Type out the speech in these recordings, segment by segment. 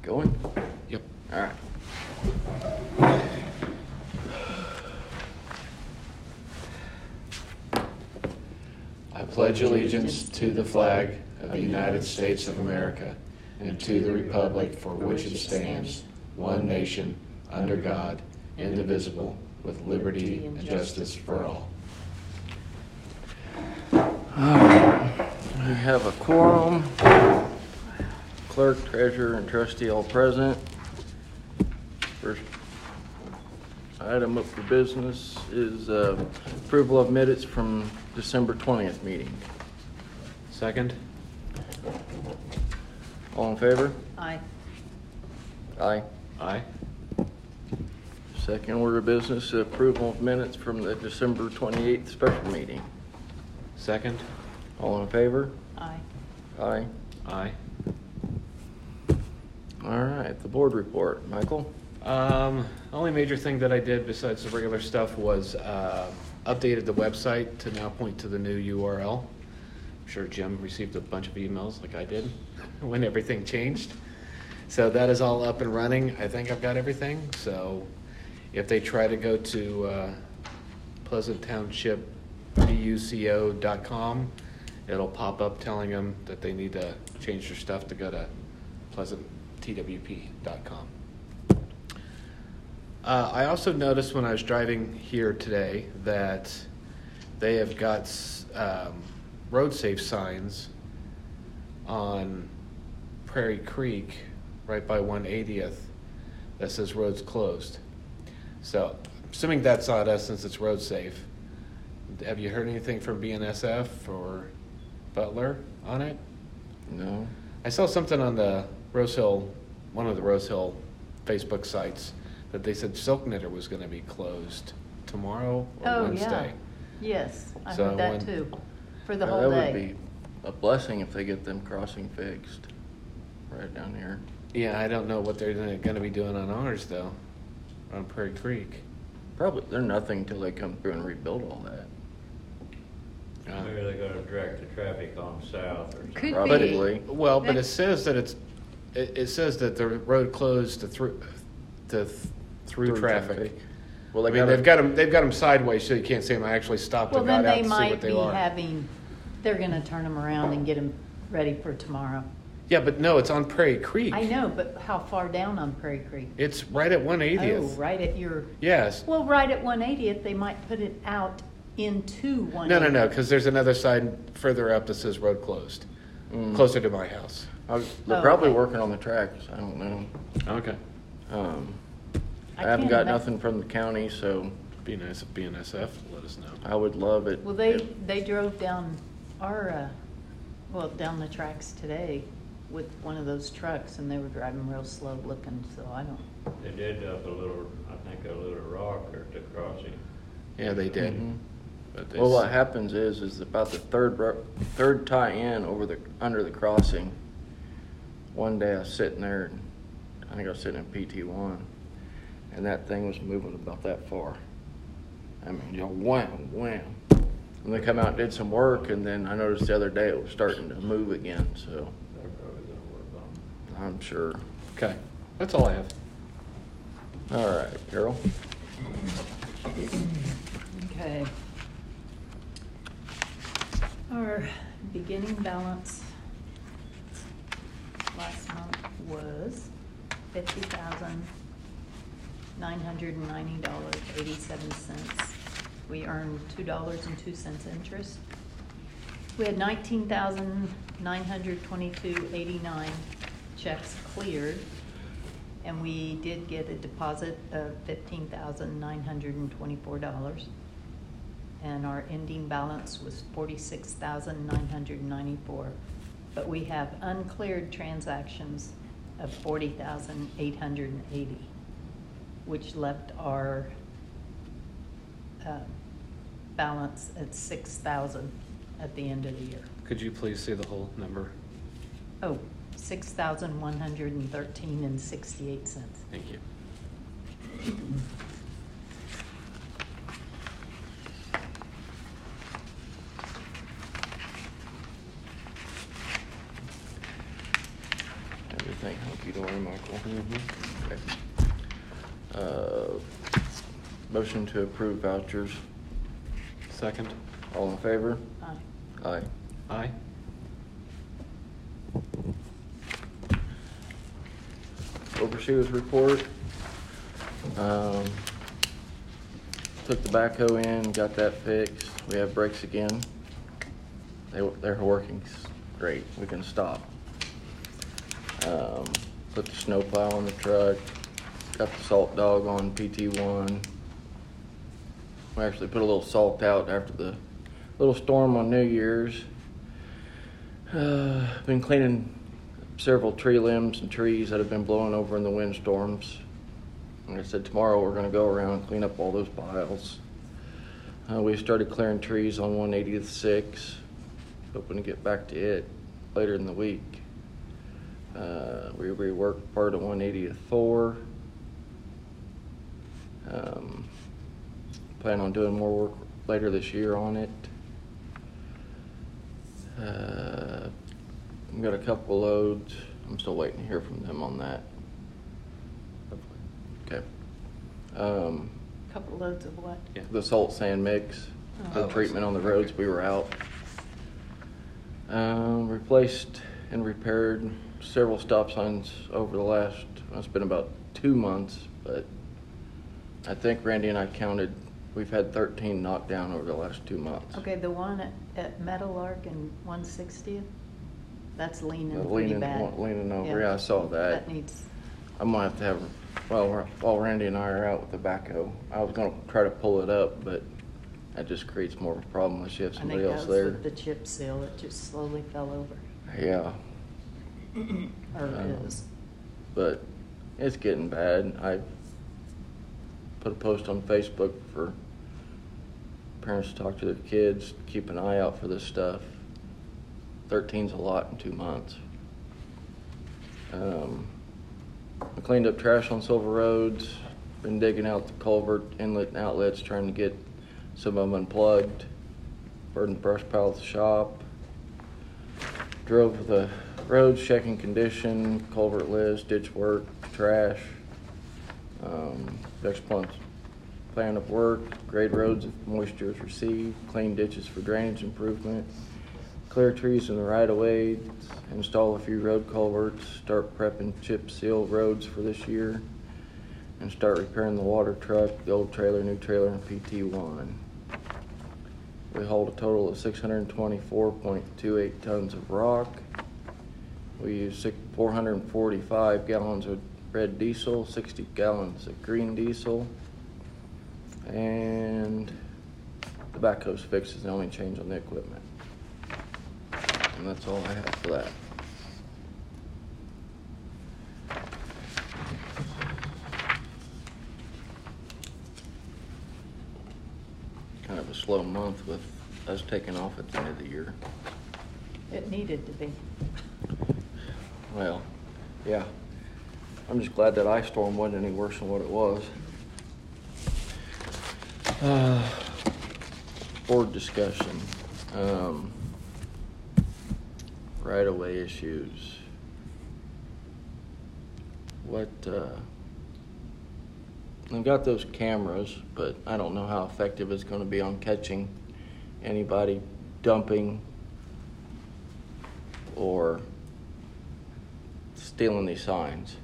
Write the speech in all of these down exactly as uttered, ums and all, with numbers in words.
Going? Yep. All right. I pledge allegiance to the flag of the United States of America and to the republic for which it stands, one nation, under God, indivisible, with liberty and justice for all. All right. We have a quorum. Clerk, treasurer, and trustee all present. First item up for business is uh, approval of minutes from December twentieth meeting. Second? All in favor? Aye. Aye. Aye. Second order of business, approval of minutes from the December twenty-eighth special meeting. Second? All in favor? Aye. Aye. Aye. All right, the board report. Michael? Um, only major thing that I did besides the regular stuff was uh, updated the website to now point to the new U R L. I'm sure Jim received a bunch of emails like I did when everything changed. So that is all up and running. I think I've got everything. So if they try to go to uh, Pleasant Township B U C O dot com, it'll pop up telling them that they need to change their stuff to go to Pleasant T W P dot com. Uh, I also noticed when I was driving here today that they have got um, road safe signs on Prairie Creek right by one eightieth that says roads closed. So assuming that's not us since it's road safe, have you heard anything from B N S F or Butler on it? No. I saw something on the Rose Hill, one of the Rose Hill Facebook sites, that they said Silk Knitter was going to be closed tomorrow or Oh, Wednesday. yeah. Yes, I So heard that when- too, for the Yeah, whole that day. would be a blessing if they get them crossing fixed right down here. Yeah, I don't know what they're going to be doing on ours though, on Prairie Creek. Probably they're nothing until they come through and rebuild all that. Uh, Maybe they're gonna direct the traffic on south or something. Could be. Probably. well, but That- it says that it's, it, it says that the road closed to through, to th- through, Through traffic. traffic. Well, I they mean, gotta- they've got them, they've got them sideways, so you can't see them. I actually stopped Well, and then got out they to see might what they be are. having, they're gonna turn them around and get them ready for tomorrow. Yeah, but no, it's on Prairie Creek. I know, but how far down on Prairie Creek? It's right at one Oh, eightieth. right at your, Yes. well, right at one eightieth, they might put it out into one No, eightieth. no, no, because there's another side further up that says road closed, Mm. closer to my house. I was- They're Oh, probably okay. working on the tracks. I don't know. Okay. Um, I, I haven't can't got ima- nothing from the county, so Be nice if B N S F let us know. I would love it. Well, they, if- they drove down our, uh, well, down the tracks today with one of those trucks, and they were driving real slow looking, so I don't, They did up a little, I think a little rock or the crossing. Yeah, they did. Mhm. But they Well, what s- happens is, is about the third ro- third tie-in over the under the crossing. One day I was sitting there, and I think I was sitting in P T one, and that thing was moving about that far. I mean, you know, wham, wham. And they come out and did some work, and then I noticed the other day it was starting to move again. So They're probably gonna work on I'm sure. Okay, that's all I have. All right, Carol. okay. Our beginning balance last month was fifty thousand, nine hundred and ninety dollars, eighty-seven cents. We earned two dollars and two cents interest. We had nineteen thousand, nine hundred twenty-two, eighty-nine checks cleared. And we did get a deposit of fifteen thousand, nine hundred and twenty-four dollars. And our ending balance was forty-six thousand, nine hundred ninety-four. But we have uncleared transactions of forty thousand, eight hundred eighty, which left our uh, balance at six thousand at the end of the year. Could you please say the whole number? Oh, six thousand, one hundred thirteen and sixty-eight cents. Thank you. think hunky-dory, Michael. Mm-hmm. Okay. Uh, Motion to approve vouchers. Second. All in favor? Aye. Aye. Aye. Overseers report. Um, Took the backhoe in, got that fixed. We have brakes again. They, they're working s- great. We can stop. Um, Put the snowplow on the truck. Got the salt dog on P T one. We actually put a little salt out after the little storm on New Year's. Uh, been cleaning several tree limbs and trees that have been blowing over in the windstorms. Like I said, tomorrow we're going to go around and clean up all those piles. Uh, we started clearing trees on one eightieth six. Hoping to get back to it later in the week. Uh, we reworked part of one eightieth four. Um, plan on doing more work later this year on it. Uh, I've got a couple loads. I'm still waiting to hear from them on that. Okay. Um, Couple loads of what? Yeah. the salt sand mix, the Oh. treatment on the roads, we were out. Um, replaced and repaired several stop signs over the last, well, it's been about two months, but I think Randy and I counted, we've had thirteen knocked down over the last two months. Okay, the one at, at Meadowlark and one sixtieth, that's leaning Uh, pretty leaning- bad. leaning over, yeah, I saw that. That needs, I'm gonna have to have, well, we're- while Randy and I are out with the backhoe, I was gonna try to pull it up, but that just creates more of a problem unless you have I think somebody that else was there. with the chip seal, it just slowly fell over, Yeah, or Um, is. but it's getting bad. I put a post on Facebook for parents to talk to their kids, keep an eye out for this stuff. Thirteen's a lot in two months. Um, I cleaned up trash on Silver Roads, been digging out the culvert inlet and outlets, trying to get some of them unplugged. Bird and brush pile at the shop. Drove the roads, checking condition, culvert list, ditch work, trash. Um, next plan, plan of work, grade roads if moisture is received, clean ditches for drainage improvement, clear trees in the right of way, install a few road culverts, start prepping chip seal roads for this year, and start repairing the water truck, the old trailer, new trailer, and P T one. We hauled a total of six hundred twenty-four point two eight tons of rock. We used four hundred forty-five gallons of red diesel, sixty gallons of green diesel, and the backhoe's fixed is the only change on the equipment. And that's all I have for that. Kind of a slow month with us taking off at the end of the year. It needed to be. Well, yeah. I'm just glad that ice storm wasn't any worse than what it was. Uh, board discussion. Um, right-of-way issues. What, uh, I've got those cameras, but I don't know how effective it's going to be on catching anybody dumping or stealing these signs.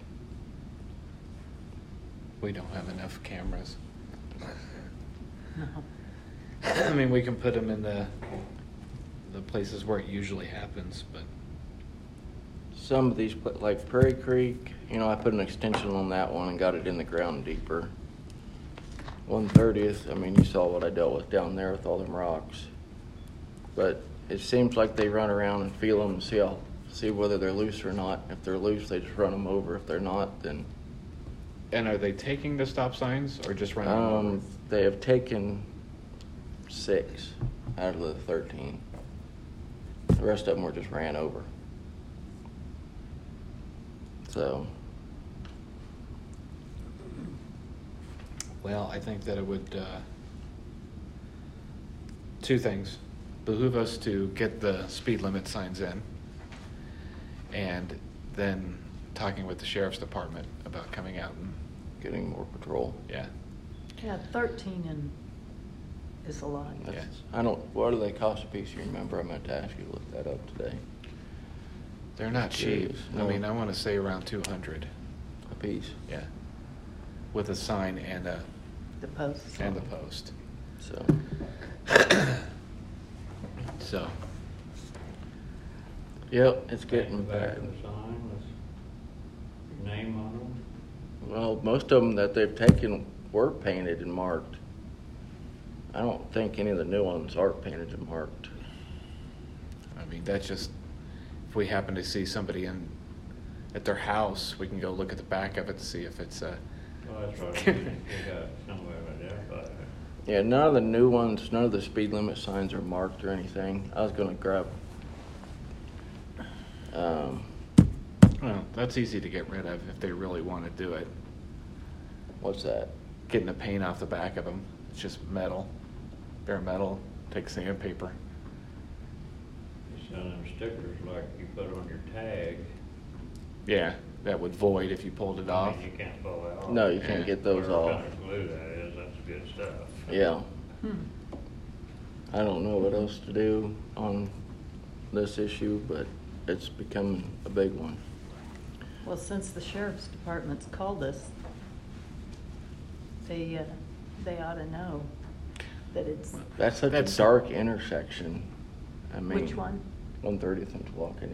We don't have enough cameras. No. I mean, we can put them in the the places where it usually happens, but Some of these, pla- like Prairie Creek, you know, I put an extension on that one and got it in the ground deeper. one thirtieth, I mean, you saw what I dealt with down there with all them rocks. But it seems like they run around and feel them and see how, see whether they're loose or not. If they're loose, they just run them over. If they're not, then and are they taking the stop signs or just running them over? um, they have taken six out of the thirteen. The rest of them were just ran over. So, Well, I think that it would, uh, two things. Behoove us to get the speed limit signs in. And then talking with the sheriff's department about coming out and, Getting more patrol. yeah. Yeah, thirteen and is a lot. That's, Yeah. I don't, what do they cost a piece? You remember? I meant to ask you to look that up today. They're not cheap. Jeez, I no. mean, I want to say around two hundred. A piece. Yeah. With a sign and a, The posts. and the post. So, So, yep, it's Paint getting the back bad. of the sign with your name on them. Well, most of them that they've taken were painted and marked. I don't think any of the new ones are painted and marked. I mean, that's just, if we happen to see somebody in, at their house, we can go look at the back of it to see if it's a, Well, that's right, you you got somewhere to identify it. Yeah, none of the new ones, none of the speed limit signs are marked or anything. I was gonna grab, um, well, that's easy to get rid of if they really want to do it. what's that? Getting the paint off the back of them, it's just metal, bare metal, take sandpaper. You sell them stickers like you put on your tag. Yeah, that would void if you pulled it I off. mean, you can't pull that off. No, you can't Yeah. get those Whatever off. kind of glue that is, that's good stuff. Yeah, Hmm. I don't know what else to do on this issue, but it's becoming a big one. Well, since the sheriff's department's called us, they, uh, they ought to know that it's, That's such a That's- dark intersection. I mean. which one? one thirtieth and Tawakoni.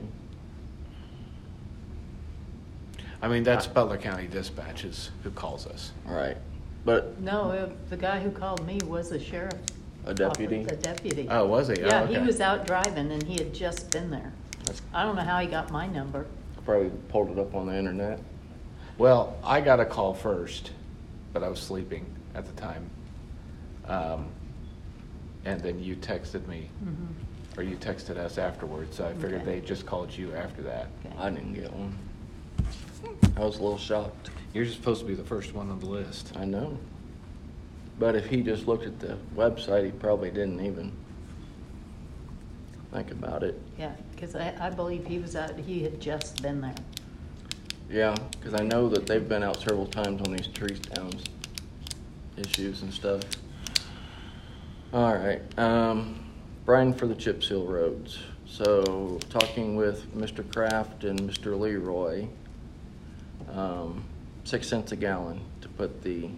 I mean, that's Butler County Dispatches who calls us. Right, but No, uh, the guy who called me was a sheriff. a deputy, A deputy. Oh, was he? Oh, Yeah, he okay. was out driving and he had just been there. That's- I don't know how he got my number. probably pulled it up on the internet. Well, I got a call first, but I was sleeping at the time. Um, and then you texted me, Mhm. or you texted us afterwards, so I figured Okay. they just called you after that. Okay. I didn't get one. I was a little shocked. You're just supposed to be the first one on the list. I know. But if he just looked at the website, he probably didn't even think about it. Yeah, because I, I believe he was out, he had just been there. Yeah, because I know that they've been out several times on these Trees Towns issues and stuff. All right, um, Brian for the chip seal roads. So talking with Mister Kraft and Mister Leroy, um, six cents a gallon to put the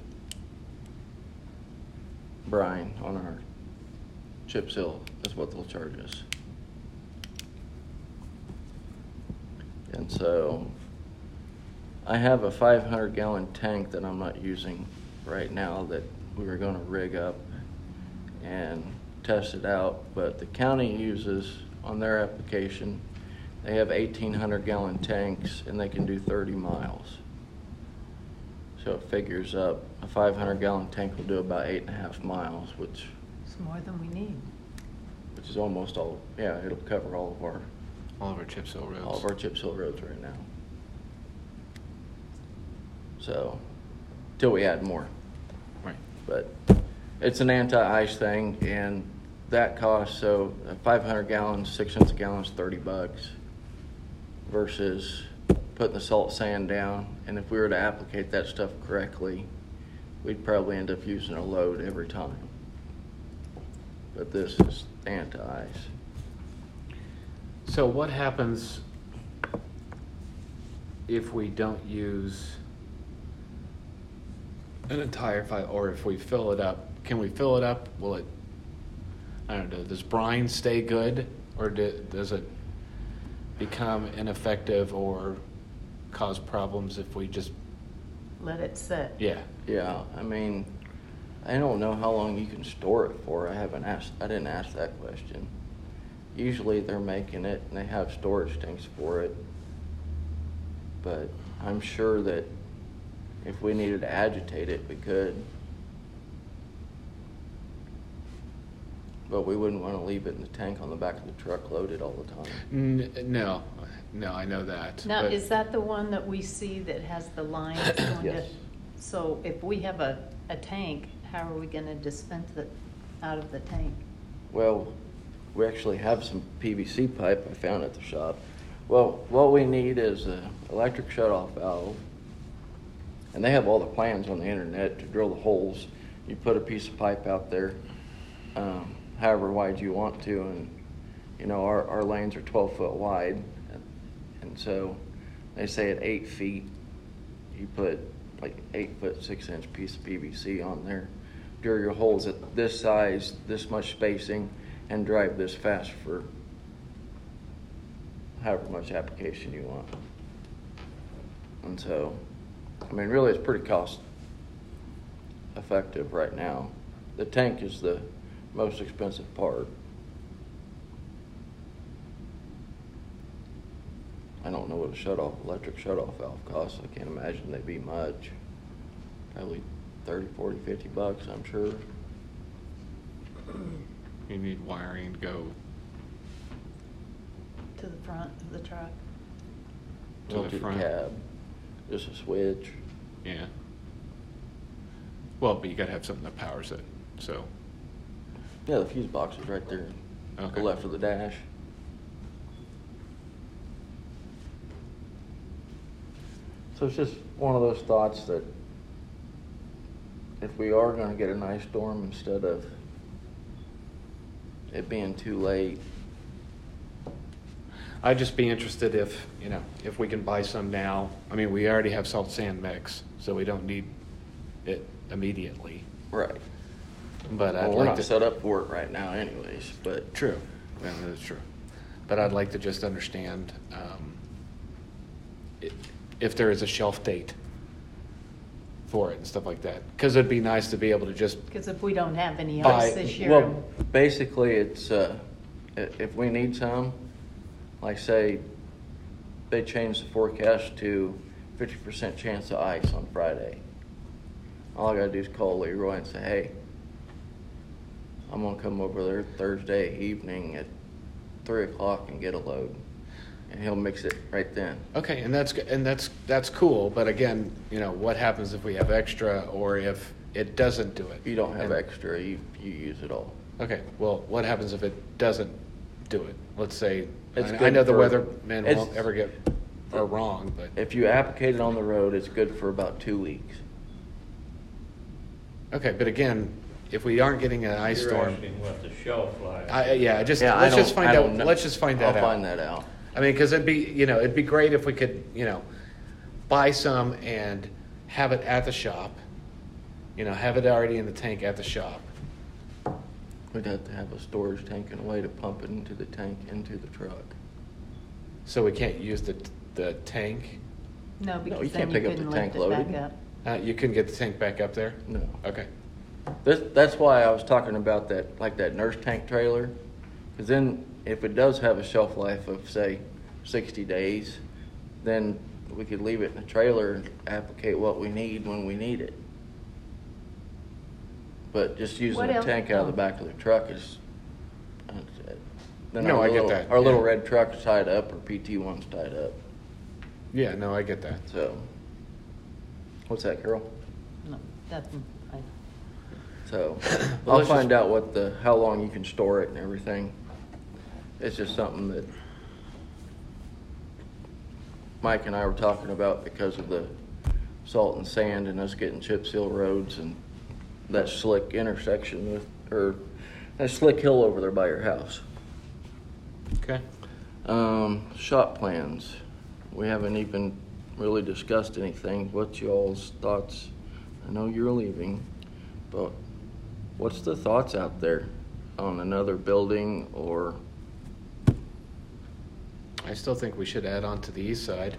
brine on our chip seal is what they'll charge us. And so I have a five hundred gallon tank that I'm not using right now that we were gonna rig up and test it out, but the county uses on their application, they have eighteen hundred gallon tanks and they can do thirty miles. So it figures up, a five hundred gallon tank will do about eight and a half miles, which, It's more than we need. which is almost all, yeah, it'll cover all of our, All of our chip seal roads. all of our chip seal roads right now. So, till we add more. Right. But it's an anti-ice thing, and that costs, so uh, five hundred gallons, six cents a gallon is thirty bucks versus putting the salt sand down. And if we were to applicate that stuff correctly, we'd probably end up using a load every time. But this is anti-ice. So what happens if we don't use an entire five, or if we fill it up? Can we fill it up? Will it, I don't know, does brine stay good, or do, does it become ineffective or cause problems if we just, Let it sit. yeah. Yeah, I mean, I don't know how long you can store it for. I haven't asked, I didn't ask that question. Usually they're making it and they have storage tanks for it. But I'm sure that if we needed to agitate it, we could. But we wouldn't want to leave it in the tank on the back of the truck loaded all the time. N- no, no, I know that. Now, but- is that the one that we see that has the lines going to? Yes. So if we have a, a tank, how are we gonna dispense it out of the tank? Well, we actually have some P V C pipe I found at the shop. Well, what we need is a electric shut-off valve. And they have all the plans on the internet to drill the holes. You put a piece of pipe out there, um, however wide you want to, and you know, our, our lanes are twelve foot wide. And so they say at eight feet, you put like eight foot, six inch piece of P V C on there. Drill your holes at this size, this much spacing, and drive this fast for however much application you want. And so, I mean, really it's pretty cost effective right now. The tank is the most expensive part. I don't know what a shut-off, electric shut-off valve costs. I can't imagine they'd be much. Probably thirty, forty, fifty bucks, I'm sure. You need wiring to go To the front of the truck. To Go the to the front. cab, just a switch. Yeah. Well, but you gotta have something that powers it, so. Yeah, the fuse box is right there, to Okay. the left of the dash. So it's just one of those thoughts that if we are gonna get an ice storm, instead of it being too late, I'd just be interested if, you know, if we can buy some now. I mean, we already have salt sand mix, so we don't need it immediately. right. But I'd Well, we're like not to. set up for it right now anyways, but True, yeah, that's true. But I'd like to just understand um, i- if there is a shelf date for it and stuff like that. Because it'd be nice to be able to just, Because if we don't have any Buy- ice this year. well, basically it's, uh, i- if we need some, like say, they changed the forecast to fifty percent chance of ice on Friday. All I gotta do is call Leroy and say, hey, I'm gonna come over there Thursday evening at three o'clock and get a load. And he'll mix it right then. okay, and that's, g- and that's, that's cool. But again, you know, what happens if we have extra or if it doesn't do it? If you don't have And- extra, you, you use it all. Okay, well, what happens if it doesn't do it? Let's say, It's I I good know the for- weathermen it's- won't ever get, are wrong, but, If you applicate it on the road, it's good for about two weeks. okay, but again, if we aren't getting an ice You're storm, asking what the shelf life. I, yeah, just, Yeah, I let's just don't- find I out, don't know. let's just find that out. I'll find that out. I mean, because it'd be, you know, it'd be great if we could, you know, buy some and have it at the shop. You know, have it already in the tank at the shop. We'd have to have a storage tank and a way to pump it into the tank, into the truck. So we can't use the, the tank. No, you because then can't you pick up the couldn't tank lift it back loaded. up. Uh, you couldn't get the tank back up there? No. Okay. This, that's why I was talking about that, like that nurse tank trailer. Because then, if it does have a shelf life of, say, sixty days, then we could leave it in the trailer and applicate what we need when we need it. But just using What the else? tank out of the back of the truck is, uh, then No, our I get little- that, Our little yeah. red truck's tied up, or P T one's tied up, Yeah, no, I get that. so. What's that, Carol? No, nothing. I- So, Well, I'll let's find just- out what the, how long you can store it and everything. It's just something that Mike and I were talking about because of the salt and sand and us getting chip seal roads and that slick intersection with, or that slick hill over there by your house. Okay. Um, shop plans. We haven't even really discussed anything. What's y'all's thoughts? I know you're leaving, but what's the thoughts out there on another building or? I still think we should add on to the east side.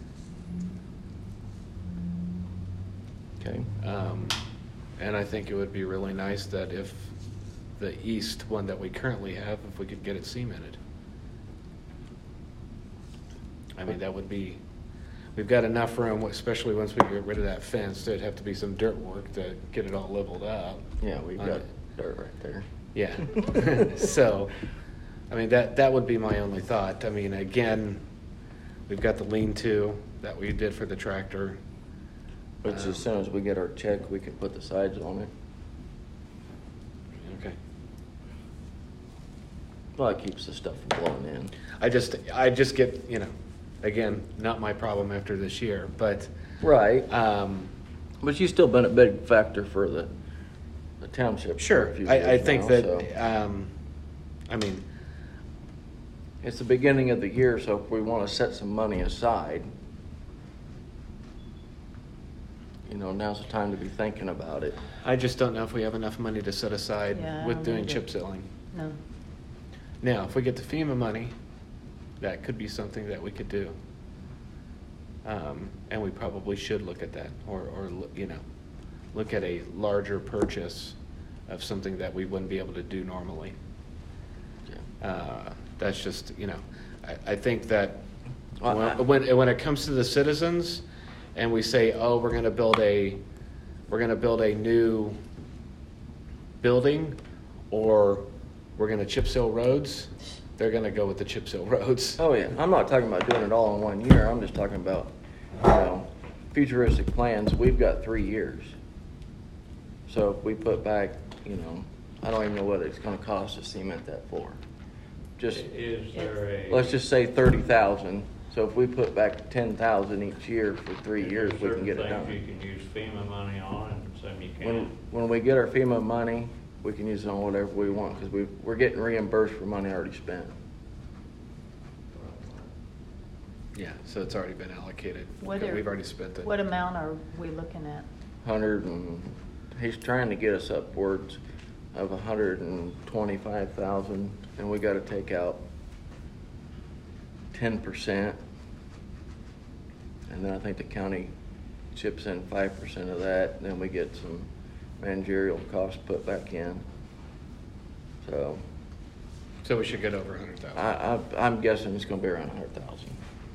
Okay. Um, and I think it would be really nice that if the east one that we currently have, if we could get it cemented. I mean, that would be, we've got enough room, especially once we get rid of that fence, there'd have to be some dirt work to get it all leveled out. Yeah, we've On got it. dirt right there. Yeah. So, I mean, that, that would be my only thought. I mean, again, we've got the lean-to that we did for the tractor. Which as soon as we get our check, we can put the sides on it. Okay. Well, it keeps the stuff from blowing in. I just, I just get, you know, again, not my problem after this year, but, Right. um, But you've still been a big factor for the, the township. for a sure, few I, I years think now, that, so. um, I mean, It's the beginning of the year, so if we want to set some money aside, you know, now's the time to be thinking about it. I just don't know if we have enough money to set Yeah, aside I with don't doing either. chip sealing. No. Now, if we get the FEMA money, that could be something that we could do. Um, and we probably should look at that, or, or, look- you know, look at a larger purchase of something that we wouldn't be able to do normally. Yeah. Uh, that's just, you know, I, I think that Well, I- when, when, when it comes to the citizens, and we say, oh, we're gonna build a, we're gonna build a new building, or we're gonna chip seal roads, they're gonna go with the chip seal roads. Oh, yeah. I'm not talking about doing it all in one year. I'm just talking about, you know, futuristic plans. We've got three years. So if we put back, you know, I don't even know what it's gonna cost to cement that floor. Just, Is there a? let's just say thirty thousand. So if we put back ten thousand each year for three is years, there we can get it certain done. things you can use FEMA money on and some you When, can't? when we get our FEMA money, we can use it on whatever we want, because we, we're getting reimbursed for money already spent. Yeah, so it's already been allocated. What are- We've already spent it. What amount are we looking at? Hundred and, he's trying to get us upwards of a hundred and twenty-five thousand, and we gotta take out ten percent. And then I think the county chips in five percent of that, and then we get some managerial costs put back in. So, So we should get over a hundred thousand. I, I, I'm guessing it's gonna be around a hundred thousand.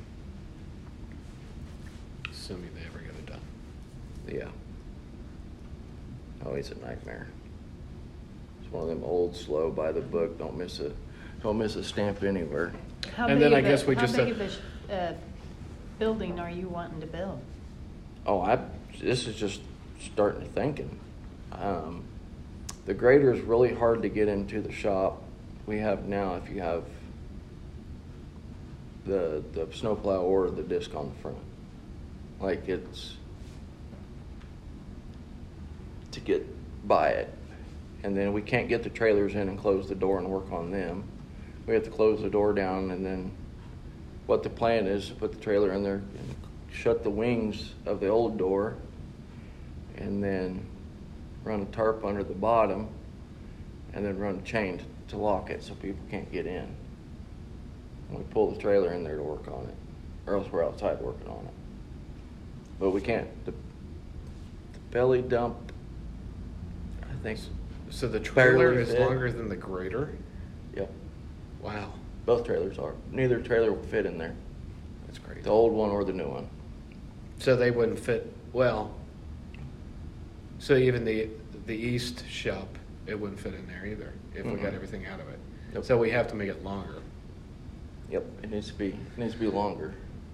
Assuming they ever get it done. Yeah. Oh, it's a nightmare. It's one of them old, slow, by the book, don't miss a, don't miss a stamp anywhere. How And big then I of a- guess we just How have- big of a, sh- uh, building are you wanting to build? Oh, I, this is just starting to thinking. Um, the grader is really hard to get into the shop we have now if you have the, the snowplow or the disc on the front. Like it's to get by it. And then we can't get the trailers in and close the door and work on them. We have to close the door down, and then what the plan is to put the trailer in there and shut the wings of the old door, and then run a tarp under the bottom, and then run a chain to lock it so people can't get in. And we pull the trailer in there to work on it, or else we're outside working on it. But we can't, the, the belly dump, I think, So the trailer Barely is fit. longer than the grader? yep, Wow, both trailers are. Neither trailer will fit in there, that's great. the old one or the new one. So they wouldn't fit, well, so even the, the east shop, it wouldn't fit in there either, if we got Mm-mm. everything out of it. Nope. So we have to make it longer. Yep, it needs to be, it needs to be longer.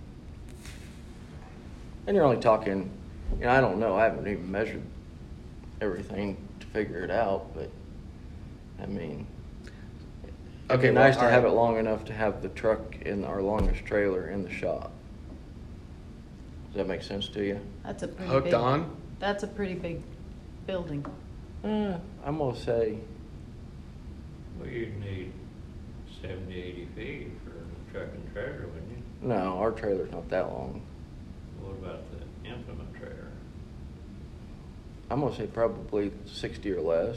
And you're only talking, you know, I don't know, I haven't even measured everything to figure it out, but, I mean, it'd Okay, be well, nice to all have right. it long enough to have the truck in our longest trailer in the shop. Does that make sense to you? That's a pretty Hooked big. on? That's a pretty big building. Uh, I'm gonna say, Well, you'd need seventy, eighty feet for a truck and trailer, wouldn't you? no, our trailer's not that long. What about the implement trailer? I'm gonna say probably sixty or less.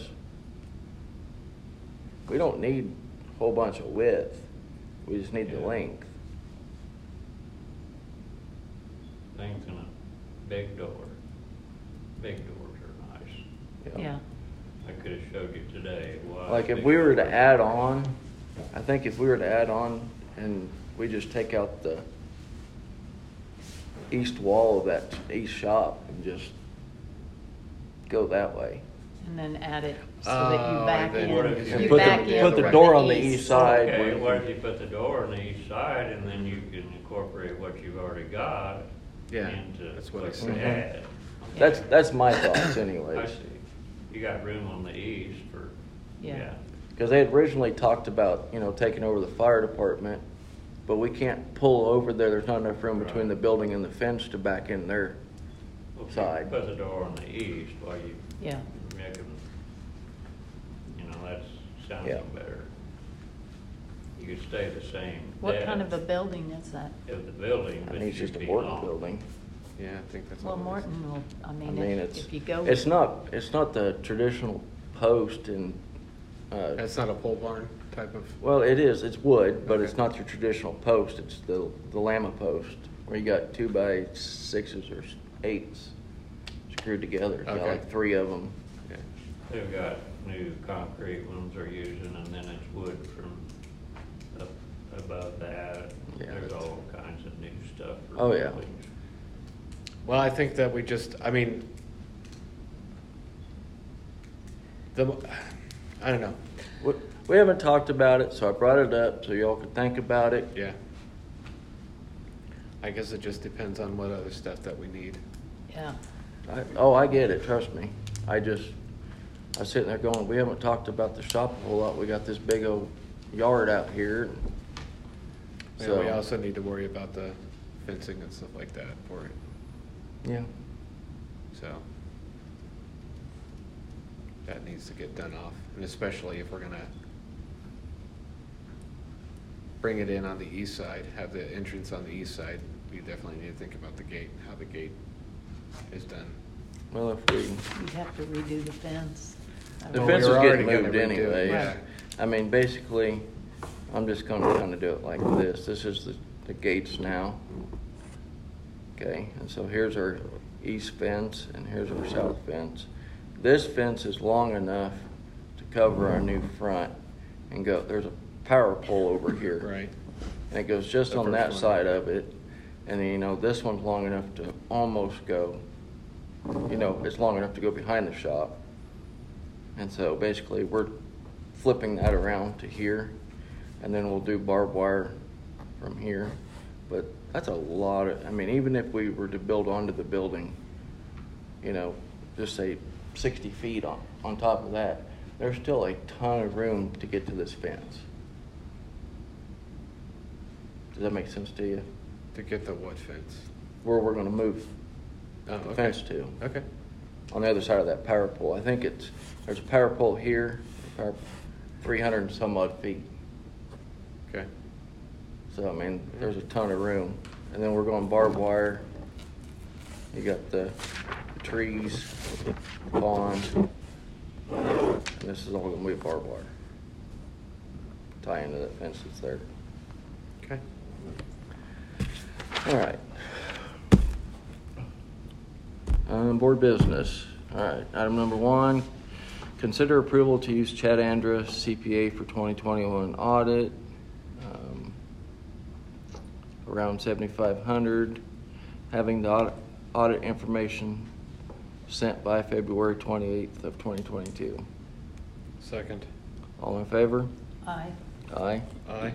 We don't need a whole bunch of width, we just need the Yeah. length. Things in a big door. Big doors are nice. you know. Yeah. I could have showed you today why. Like if big we were to doors- add on, I think if we were to add on and we just take out the east wall of that east shop and just go that way. And then add it so that you Oh, back then in. what if you You put back the, in put the from door on the east side. Okay, where- what if you put the door on the east side and then you can incorporate what you've already got Yeah, into that's what I what said. you Mhm. add? That's, that's my thoughts I anyways. see. You got room on the east for, Yeah. yeah. because they had originally talked about, you know, taking over the fire department, but we can't pull over there. There's not enough room between Right. the building and the fence to back in their Well, if you side. Put the door on the east while you Yeah. make them, you know, that's Yeah. sounding better. You could stay the same. What kind depth of a building is that? Of the building, I but think it's you'd just a be Morton long. building. Yeah, I think that's. Well, all it is. Morton will, I I mean, mean, if, it's, if you go. it's not, it's not the traditional post and, uh, That's not a pole barn type of. well, it is, it's wood, but it's Okay. not your traditional post. It's the, the Lama post, where you got two by sixes or eights screwed together. You got Okay. like three of them. Yeah. They've got new concrete ones they're using, and then it's wood from up above that. Yeah. There's all kinds of new stuff. for Oh, yeah. buildings. Well, I think that we just, I mean, the, I don't know. We, we haven't talked about it, so I brought it up so y'all could think about it. Yeah. I guess it just depends on what other stuff that we need. Yeah. I, oh, I get it, trust me. I just, I was sitting there going, we haven't talked about the shop a whole lot. We got this big old yard out here. And So, we also need to worry about the fencing and stuff like that for it, yeah, so. That needs to get done off, and especially if we're gonna bring it in on the east side, have the entrance on the east side, we definitely need to think about the gate, how the gate is done. well, if we, You'd have to redo the fence. I the don't Well, fence we is were getting already gonna moved redo it, anyway. yeah. I mean, basically, I'm just gonna kind of do it like this. This is the, the gates now. Okay, and so here's our east fence and here's our south fence. This fence is long enough to cover our new front and go, there's a power pole over here. Right. And it goes just The on first that one. side of it. And then, you know, this one's long enough to almost go, you know, it's long enough to go behind the shop. And so basically we're flipping that around to here, and then we'll do barbed wire from here. But that's a lot of, I mean, even if we were to build onto the building, you know, just say sixty feet on, on top of that, there's still a ton of room to get to this fence. Does that make sense to you? To get the wood fence. Where we're gonna move Oh, the okay. fence to, Okay. on the other side of that power pole. I think it's, there's a power pole here, power, three hundred and some odd feet. Okay. So, I mean, there's a ton of room. And then we're going barbed wire. You got the, the trees, pond, and this is all gonna be barbed wire. Tie into that fence that's there. Okay. All right. Um, board business. All right, item number one, consider approval to use Chad Andrus, C P A for twenty twenty-one audit. Um, Around seventy-five hundred, having the audit, audit information sent by February twenty-eighth of twenty twenty-two. Second. All in favor? Aye. Aye. Aye.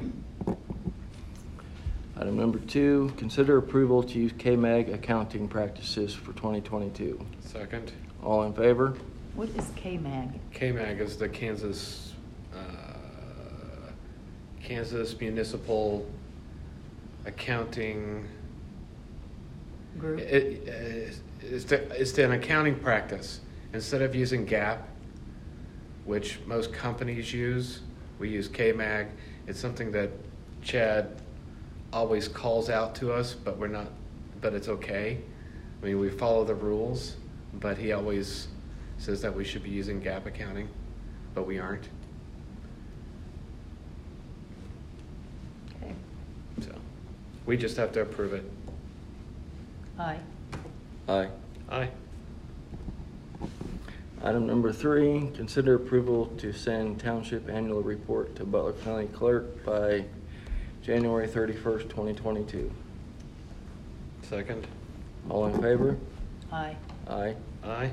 Item number two, consider approval to use K M A G accounting practices for twenty twenty-two. Second. All in favor? What is K MAG? K MAG is the Kansas, uh, Kansas Municipal Accounting. Group? It, it- it's, the, it's an accounting practice. Instead of using GAAP, which most companies use, we use K MAG. It's something that Chad always calls out to us, but we're not, but it's okay. I mean, we follow the rules, but he always says that we should be using GAAP accounting, but we aren't. Okay. So we just have to approve it. Aye. Aye. Aye. Item number three, consider approval to send township annual report to Butler County Clerk by January thirty-first, twenty twenty-two. Second. All in favor? Aye. Aye. Aye.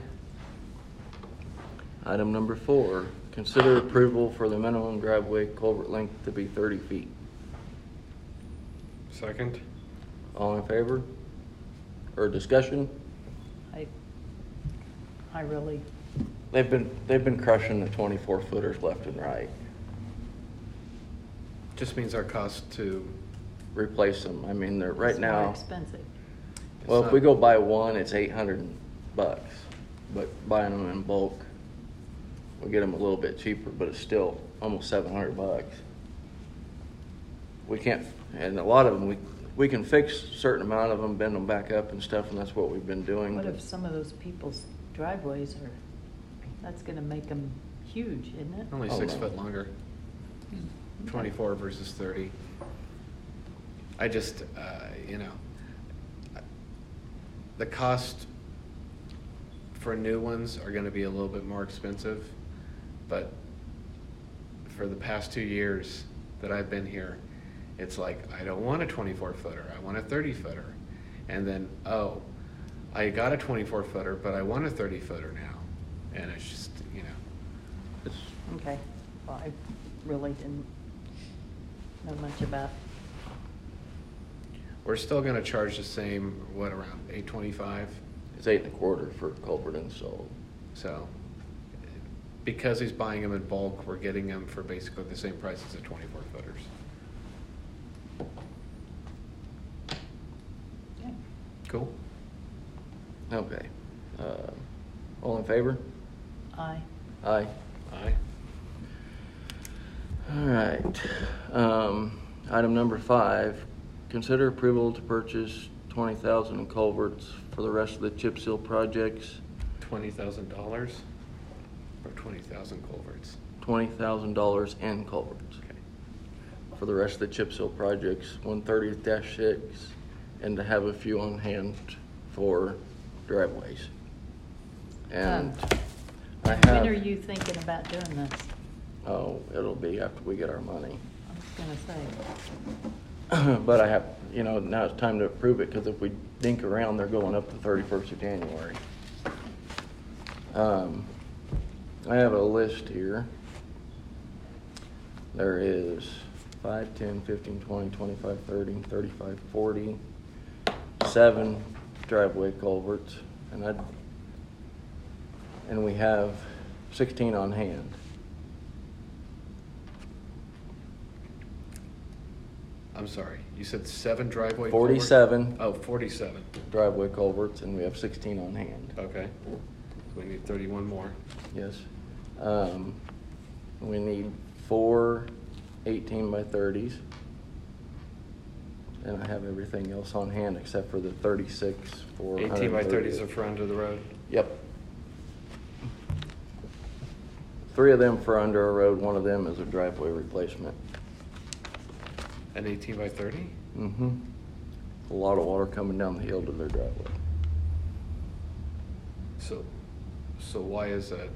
Item number four, consider approval for the minimum driveway culvert length to be thirty feet. Second. All in favor? Or discussion? I, I really, They've been, they've been crushing the twenty-four footers left and right. Just means our cost to, replace them. I mean, they're, right It's more now, expensive. it's well, if not- we go buy one, it's eight hundred bucks. But buying them in bulk, we'll get them a little bit cheaper, but it's still almost seven hundred bucks. We can't, and a lot of them, we, we can fix a certain amount of them, bend them back up and stuff, and that's what we've been doing. What but- if some of those people's driveways are, that's gonna make them huge, isn't it? only Oh, six no. foot longer, twenty-four versus thirty. I just, uh, you know, the cost for new ones are gonna be a little bit more expensive, but for the past two years that I've been here, it's like, I don't want a twenty-four footer, I want a thirty footer. And then, oh, I got a twenty-four footer, but I want a thirty footer now. And it's just, you know, It's, Okay, well, I really didn't know much about, we're still gonna charge the same, what, around eight twenty-five? it's eight and a quarter for culvert install. So, because he's buying them in bulk, we're getting them for basically the same price as the twenty-four footers. yeah. Cool? Okay. Uh, all in favor? Aye. Aye. Aye. All right. Um, item number five, consider approval to purchase twenty thousand in culverts for the rest of the chip seal projects. Twenty thousand dollars or twenty thousand culverts? Twenty thousand dollars in culverts Okay. for the rest of the chip seal projects, one thirtieth dash six, and to have a few on hand for driveways. And I have. When are you thinking about doing this? Oh, it'll be after we get our money. I was gonna say, But I have, you know, now it's time to approve it, because if we dink around, they're going up the thirty-first of January. Um, I have a list here. There is five, ten, fifteen, twenty, twenty-five, thirty, thirty-five, forty, seven driveway culverts, and I, and we have sixteen on hand. I'm sorry, you said seven driveway culverts? Forty-seven Oh, forty-seven. driveway culverts, and we have sixteen on hand. Okay. We need thirty-one more. Yes. Um, we need four eighteen by thirties. And I have everything else on hand except for the thirty-six for Eighteen by thirties one are for under the road? Yep. Three of them for under a road, one of them is a driveway replacement. And eighteen by thirty? Mm-hmm. A lot of water coming down the hill to their driveway. So, so why is that?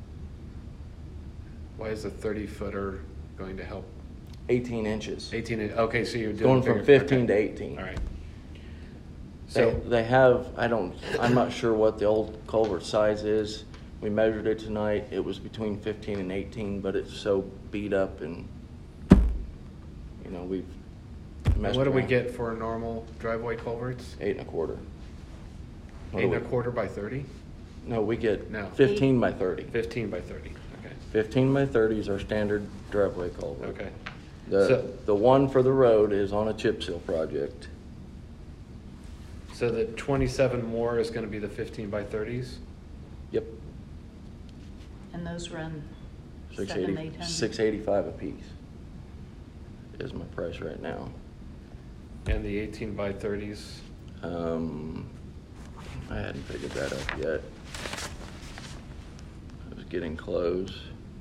Why is the thirty footer going to help? Eighteen inches. Eighteen, in- okay, so you're doing. Going from bigger- fifteen okay. to eighteen. All right. They, So, they have, I don't, I'm not sure what the old culvert size is. We measured it tonight. It was between fifteen and eighteen, but it's so beat up and, you know, we've messed what do we around. get for normal driveway culverts? Eight and a quarter. What Eight do and a we- quarter by thirty? No, we get No. fifteen by thirty. Fifteen by thirty, okay, Fifteen by thirty is our standard driveway culvert. okay. The, So- the one for the road is on a chip seal project. So the twenty-seven more is gonna be the fifteen by thirties? Yep. and those run Six seven, eighty, eight hundred? six eighty-five a piece is my price right now. And the eighteen by thirties? Um, I hadn't figured that out yet. I was getting close.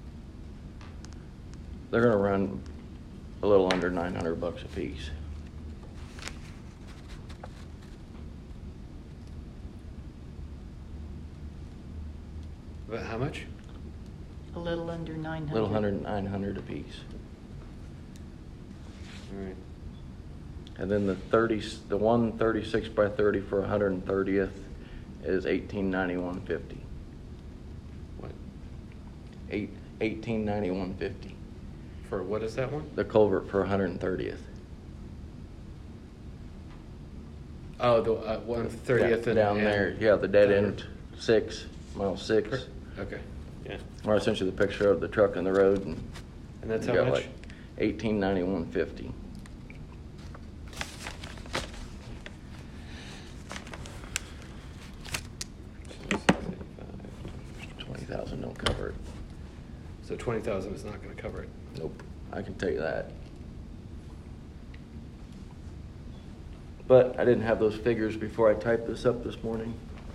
They're gonna run a little under nine hundred bucks a piece. But how much? A little under nine hundred. Little hundred, nine hundred a piece. All right. And then the thirty, the one thirty-six by thirty for a hundred and thirtieth is eighteen ninety-one fifty. What, Eight, eighteen ninety-one fifty. for what is that one? The culvert for a hundred and thirtieth. Oh, the uh, one thirtieth and. Down and- there, yeah, the dead down end, six, mile six. there. Okay, yeah. Where I sent you the picture of the truck in the road and. And that's you how got much? like eighteen ninety-one fifty. Twenty thousand don't cover it. So twenty thousand is not gonna cover it. Nope, I can tell you that. But I didn't have those figures before I typed this up this morning.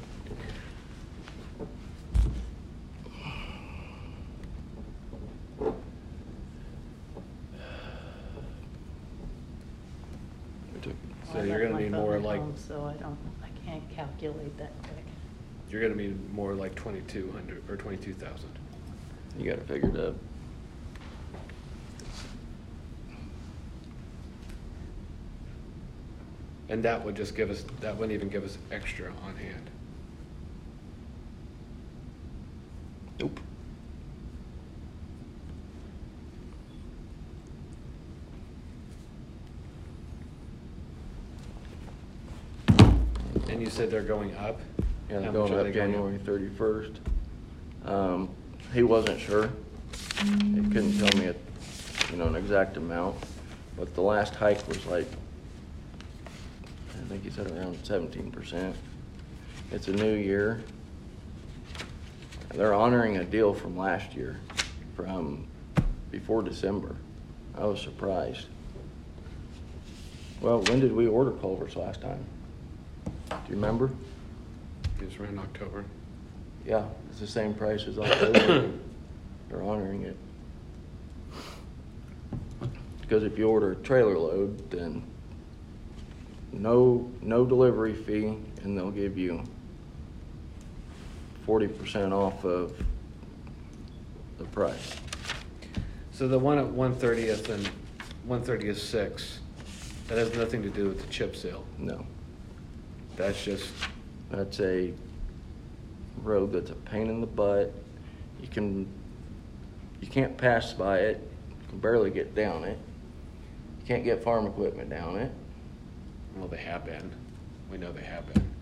We took- So I you're left gonna my be phone more at like- home, So I don't, I can't calculate that quick. You're gonna be more like twenty-two hundred or twenty-two thousand. You got it figured up. And that would just give us, that wouldn't even give us extra on hand. Nope. And you said they're going up? Yeah, they're How much going are up they going January thirty-first. Um, he wasn't sure. He couldn't tell me, a, you know, an exact amount, but the last hike was like, I think he said around seventeen percent. It's a new year. They're honoring a deal from last year, from before December. I was surprised. Well, when did we order culverts last time? Do you remember? It was around October. Yeah, it's the same price as October. They're honoring it. Because if you order a trailer load, then no, no delivery fee, and they'll give you forty percent off of the price. So the one at one thirtieth and one thirtieth six, that has nothing to do with the chip seal. No, That's just, that's a road that's a pain in the butt. You can, you can't pass by it. You can barely get down it. You can't get farm equipment down it. well, they have been. We know they have been.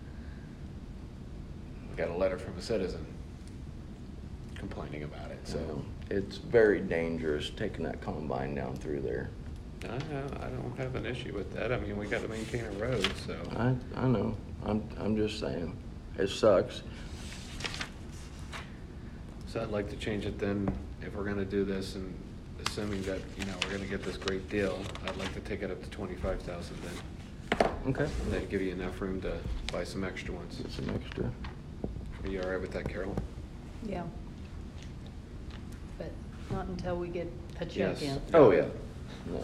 We got a letter from a citizen complaining about it, so. So it's very dangerous taking that combine down through there. I, I don't have an issue with that. I mean, we gotta maintain a road, so. I, I know. I'm, I'm just saying. It sucks. So I'd like to change it then, if we're gonna do this, and assuming that, you know, we're gonna get this great deal, I'd like to take it up to twenty-five thousand then. Okay. And then give you enough room to buy some extra ones. Get some extra. Are you all right with that, Carol? Yeah. But not until we get a check Yes. in. Oh, yeah. No.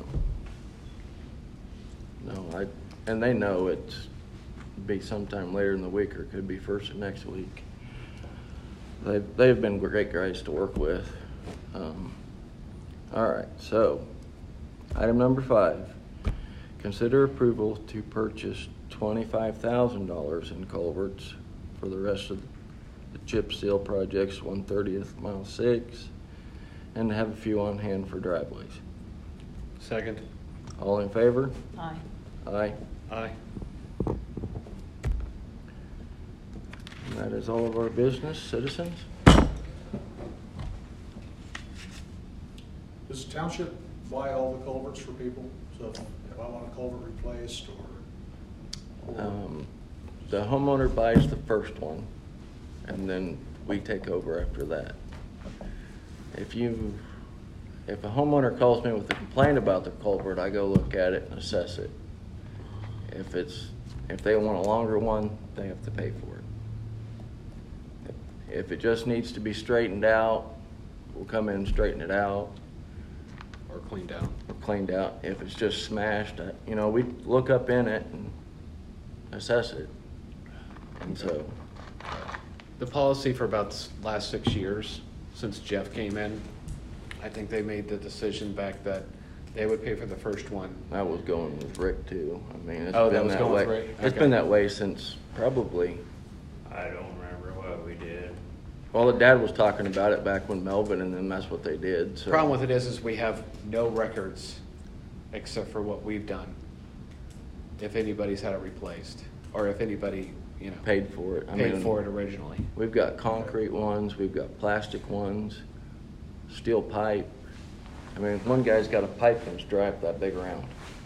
No, I, and they know it's be sometime later in the week, or it could be first of next week. They've, they've been great guys to work with. Um, all right, so item number five, consider approval to purchase twenty-five thousand dollars in culverts for the rest of the chip seal projects, one thirtieth mile six, and have a few on hand for driveways. Second? All in favor? Aye. Aye. Aye. And that is all of our business, citizens. Does the township buy all the culverts for people? So if if I want a culvert replaced or? or- Um, the homeowner buys the first one, and then we take over after that. If you, if a homeowner calls me with a complaint about the culvert, I go look at it and assess it. If it's, if they want a longer one, they have to pay for it. If it just needs to be straightened out, we'll come in and straighten it out. Or cleaned out? Or cleaned out. If it's just smashed, uh, you know, we look up in it and assess it. And so, The policy for about the last six years, since Jeff came in, I think they made the decision back that they would pay for the first one. I was going with Rick too. I mean, it's Oh, that been was that going with way. Rick? It's Okay. been that way since probably, I don't remember what we did. well, the dad was talking about it back when Melvin, and then that's what they did, so. Problem with it is, is we have no records except for what we've done. If anybody's had it replaced, or if anybody, you know. Paid for it. I Paid mean, for it originally. We've got concrete ones, we've got plastic ones, steel pipe. I mean, one guy's got a pipe in his drive that big around.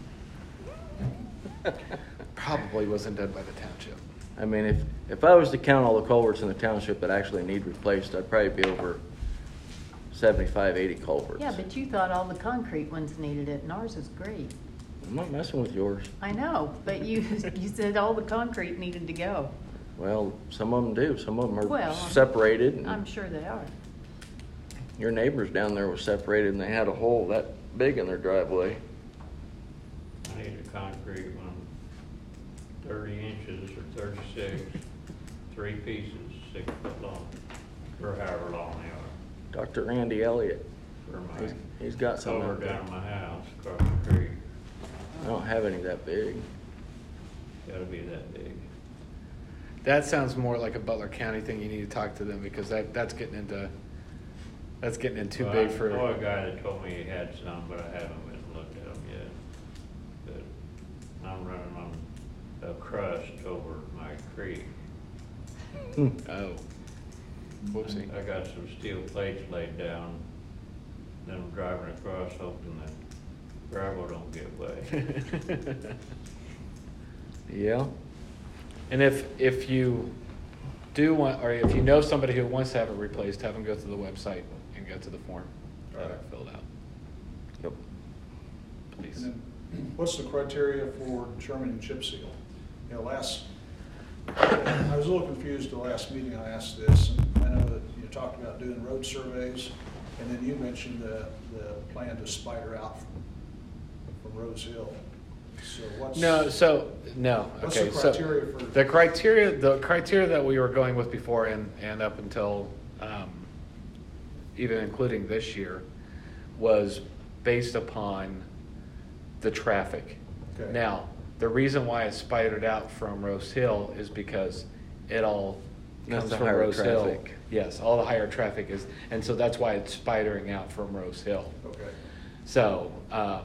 Probably wasn't done by the township. I mean, if, if I was to count all the culverts in the township that actually need replaced, I'd probably be over seventy-five, eighty culverts. Yeah, but you thought all the concrete ones needed it, and ours is great. I'm not messing with yours. I know, but you, you said all the concrete needed to go. Well, some of them do. Some of them are Well, I'm- separated. And I'm sure they are. your neighbors down there were separated and they had a hole that big in their driveway. I need a concrete one, thirty inches or thirty-six, three pieces, six foot long, or however long they are. Doctor Randy Elliott, For my he's, he's got some over out there. down my house, across the creek, I don't have any that big. gotta be that big. That sounds more like a Butler County thing. You need to talk to them because that, that's getting into, that's getting in too Well, big I for. know a guy that told me he had some, but I haven't been and looked at them yet. But I'm running on a crust over my creek. Oh. Whoopsie. I got some steel plates laid down, then I'm driving across hoping that gravel don't get wet. Yeah. And if, if you do want, or if you know somebody who wants to have it replaced, have them go to the website and go to the form. Have it filled out, Yep. please. And then, what's the criteria for determining chip seal? You know, last, I was a little confused the last meeting I asked this, and I know that you talked about doing road surveys, and then you mentioned the, the plan to spider out from, from Rose Hill. So what's? No, so, no, What's okay, the so. criteria for- The criteria, the criteria that we were going with before and, and up until, um, even including this year, was based upon the traffic. Okay. Now, the reason why it's spidered out from Rose Hill is because it all That's comes the from higher Rose Hill. traffic. Yes, all the higher traffic is, and so that's why it's spidering out from Rose Hill. Okay. So, um,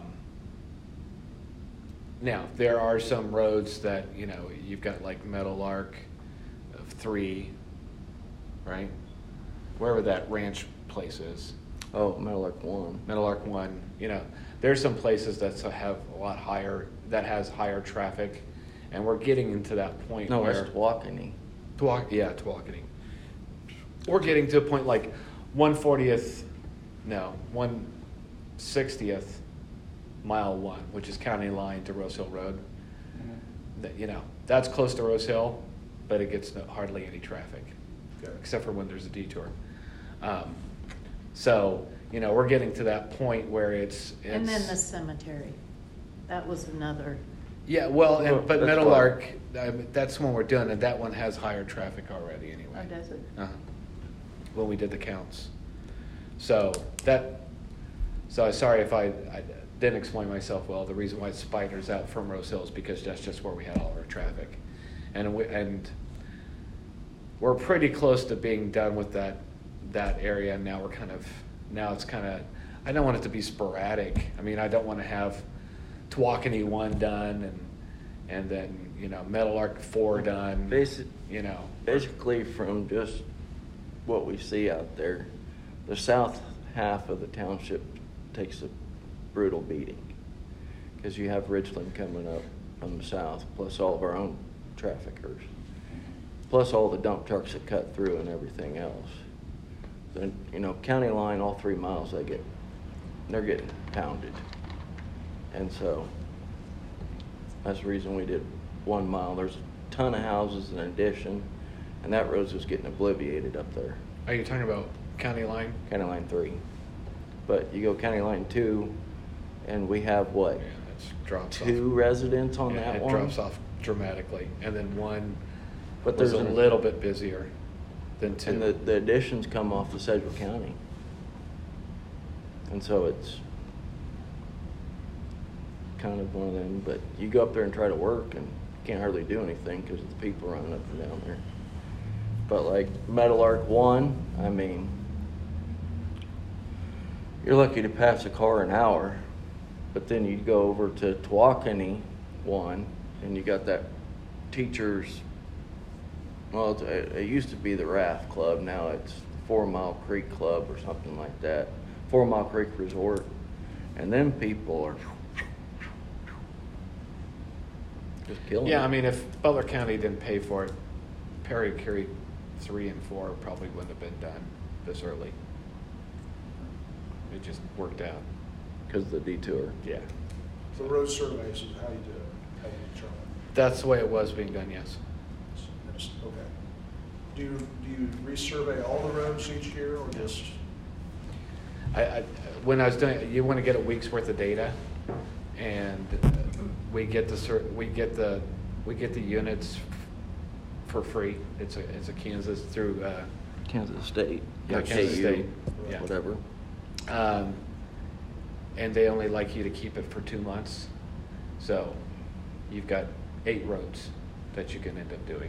now, there are some roads that, you know, you've got like Meadowlark of three, right? Wherever that ranch place is, Oh, Meadowlark one. Meadowlark one, you know, there's some places that have a lot higher, that has higher traffic, and we're getting into that point No, where. that's Tawakoni. Tawak, yeah, Tawakoni. We're getting to a point like one fortieth, no, one sixtieth mile one, which is county line to Rose Hill Road. That, you know, that's close to Rose Hill, but it gets no, hardly any traffic, Okay. except for when there's a detour. Um, so, you know, we're getting to that point where it's, it's And then the cemetery. That was another, yeah, well, Well, and, but that's Meadowlark, I mean, that's when we're doing it. That one has higher traffic already anyway. oh, does it? Uh-huh. When we did the counts. So that, so I'm sorry if I, I didn't explain myself well. The reason why it spiders out from Rose Hill is because that's just where we had all our traffic. And we, and we're pretty close to being done with that, that area. Now we're kind of, now it's kind of, I don't want it to be sporadic. I mean, I don't want to have Tawakoni one done and, and then, you know, Meadowlark four done, Basic, you know. basically from just what we see out there, the south half of the township takes a brutal beating. Because you have Richland coming up from the south, plus all of our own traffickers, plus all the dump trucks that cut through and everything else. Then, you know, county line, all three miles, they get, they're getting pounded. And so, that's the reason we did one mile. There's a ton of houses in addition, and that road's just getting obliterated up there, Are you talking about county line? county line three. But you go county line two, and we have what, Yeah, that drops off. two residents on Yeah, that it one? drops off dramatically, and then one But was there's a an- little bit busier than two. And the, the additions come off the Sedgwick County. And so it's kind of one of them, but you go up there and try to work and you can't hardly do anything because of the people running up and down there. But like Meadowlark one, I mean, you're lucky to pass a car an hour, but then you go over to Tawakoni one and you got that teacher's, well, it's, it, it used to be the Raft Club, now it's Four Mile Creek Club or something like that. Four Mile Creek Resort. And then people are just killing Yeah, it. I mean, if Butler County didn't pay for it, Perry Carey three and four probably wouldn't have been done this early. It just worked out. Because of the detour. Yeah. The road surveys is how you do it, how you determine. That's the way it was being done, yes. It's- Okay. Do you, do you resurvey all the roads each year or just? I, I, when I was doing, you want to get a week's worth of data, and uh, we get the cer- we get the we get the units for free. It's a it's a Kansas through uh, Kansas State. Yeah, or Kansas K U, State, yeah. Whatever. um, and they only like you to keep it for two months. So you've got eight roads that you can end up doing.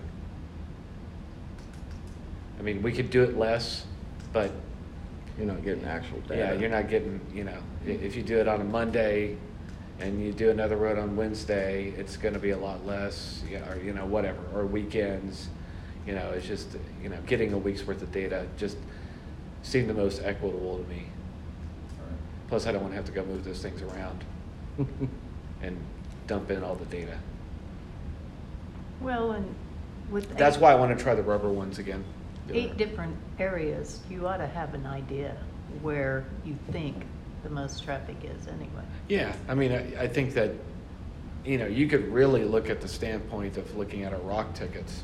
I mean, we could do it less, but You're not getting actual data. yeah, you're not getting, you know, i- if you do it on a Monday and you do another road on Wednesday, it's gonna be a lot less, you know, or, you know, whatever, or weekends, you know, it's just, you know, getting a week's worth of data just seemed the most equitable to me. Plus, I don't wanna have to go move those things around and dump in all the data. Well, and with. That's eight- why I wanna try the rubber ones again. Eight different areas, you ought to have an idea where you think the most traffic is anyway. Yeah, I mean, I, I think that, you know, you could really look at the standpoint of looking at our rock tickets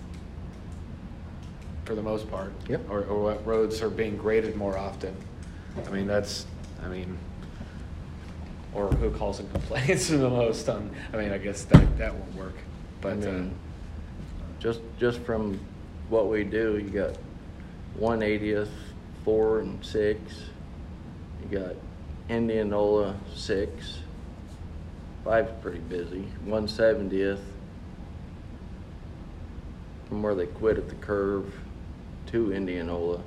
for the most part. Yep. Or, or what roads are being graded more often. I mean, that's, I mean, or who calls and complains the most on, I mean, I guess that, that won't work. I But, uh, mean, just, just from what we do, you got one eightieth, four and six. You got Indianola, six. Five's pretty busy. One seventieth, from where they quit at the curve to Indianola.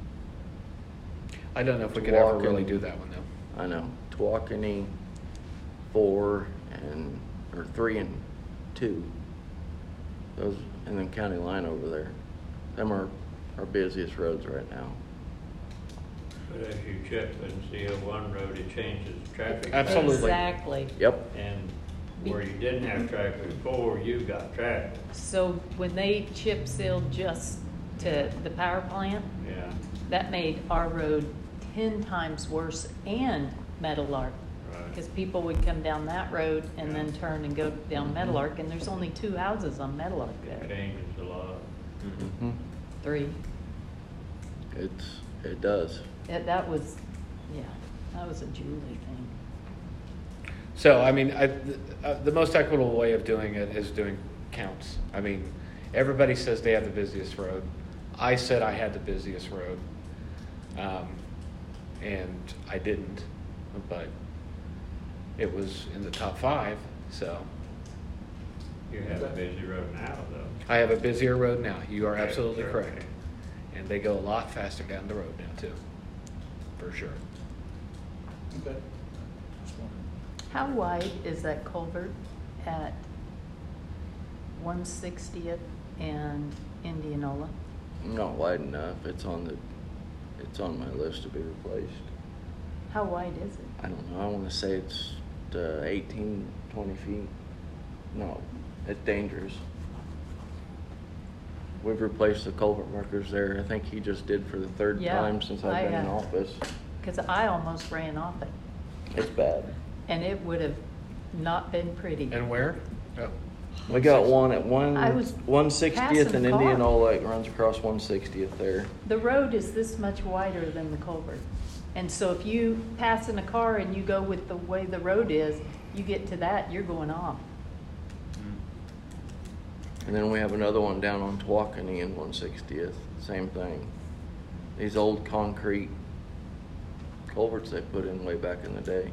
I don't know if we could ever Walking. really do that one though. I know, Tawakoni, four and, or three and two. Those, and then county line over there. Them are our busiest roads right now. But as you check and see on one road, it changes traffic. Absolutely. Exactly. Yep. And where you didn't have traffic before, you got traffic. So when they chip sealed just to the power plant, Yeah, that made our road ten times worse and Meadowlark. right. Because people would come down that road and then turn and go down Meadowlark, and there's only two houses on Meadowlark It there. changes a lot. Mhm. Three. It's, it does. That, that was, yeah, that was a Julie thing. So, I mean, I, uh, the most equitable way of doing it is doing counts. I mean, everybody says they have the busiest road. I said I had the busiest road, um, and I didn't, but it was in the top five, so. You have a busy road now, though. I have a busier road now. You are absolutely Okay. correct. And they go a lot faster down the road now, too, for sure. Okay. Just wondering. How wide is that culvert at one sixtieth and Indianola? Not wide enough. It's on the, it's on my list to be replaced. How wide is it? I don't know. I want to say it's uh, eighteen, twenty feet. No, it's dangerous. We've replaced the culvert markers there. I think he just did for the third Yeah, time since I I've been in have. office. Because I almost ran off it, It's bad. and it would have not been pretty. And where? Oh. We got one at one, I was one sixtieth passing and car. Indianola. It runs across one sixtieth there. The road is this much wider than the culvert. And so if you pass in a car and you go with the way the road is, you get to that, you're going off. And then we have another one down on Tawakoni in one sixtieth. Same thing. These old concrete culverts they put in way back in the day.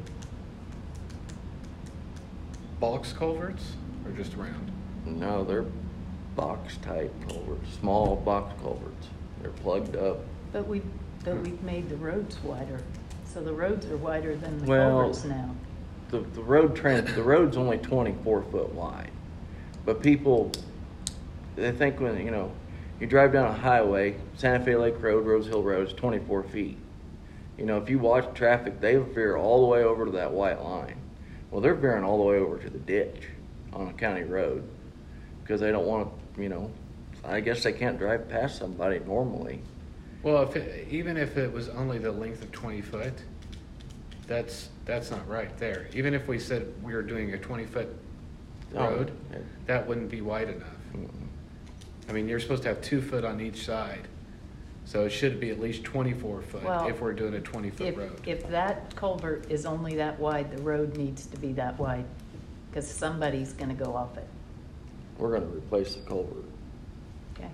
Box culverts or just round? No, they're box type culverts, small box culverts. They're plugged up. But we, but Hmm. we've made the roads wider. So the roads are wider than the Well, culverts now. The, the road trend, the road's only twenty-four foot wide. But people, they think when, you know, you drive down a highway, Santa Fe Lake Road, Rose Hill Road is twenty-four feet. You know, if you watch traffic, they veer all the way over to that white line. Well, they're veering all the way over to the ditch on a county road because they don't want to, you know, I guess they can't drive past somebody normally. Well, if it, even if it was only the length of twenty foot, that's, that's not right there. Even if we said we were doing a twenty foot Oh, road, yeah. that wouldn't be wide enough. Mm-mm. I mean, you're supposed to have two foot on each side. So it should be at least twenty-four foot Well, if we're doing a twenty foot If, road. if that culvert is only that wide, the road needs to be that wide, because somebody's gonna go off it, We're gonna replace the culvert. okay?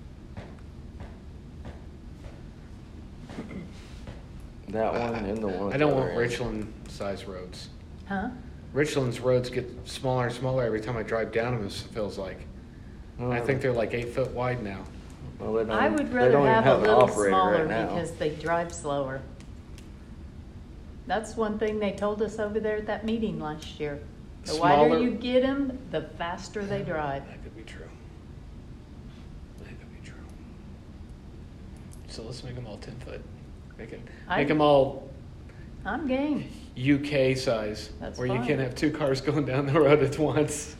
That one and the one. at I don't the want other end. Richland size roads. Huh? Richland's roads get smaller and smaller every time I drive down them, it feels like. I think they're like eight foot wide now. Well, they don't- I would they rather don't even have a an little operator smaller right now. because they drive slower. That's one thing they told us over there at that meeting last year. The wider Smaller- you get them, the faster they drive. That could be true. That could be true. So let's make them all ten foot. Make it, I- make them all I'm game. U K size, That's where you fine. can't have two cars going down the road at once.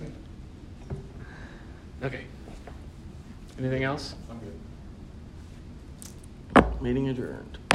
Okay. Anything else? I'm good. Meeting adjourned.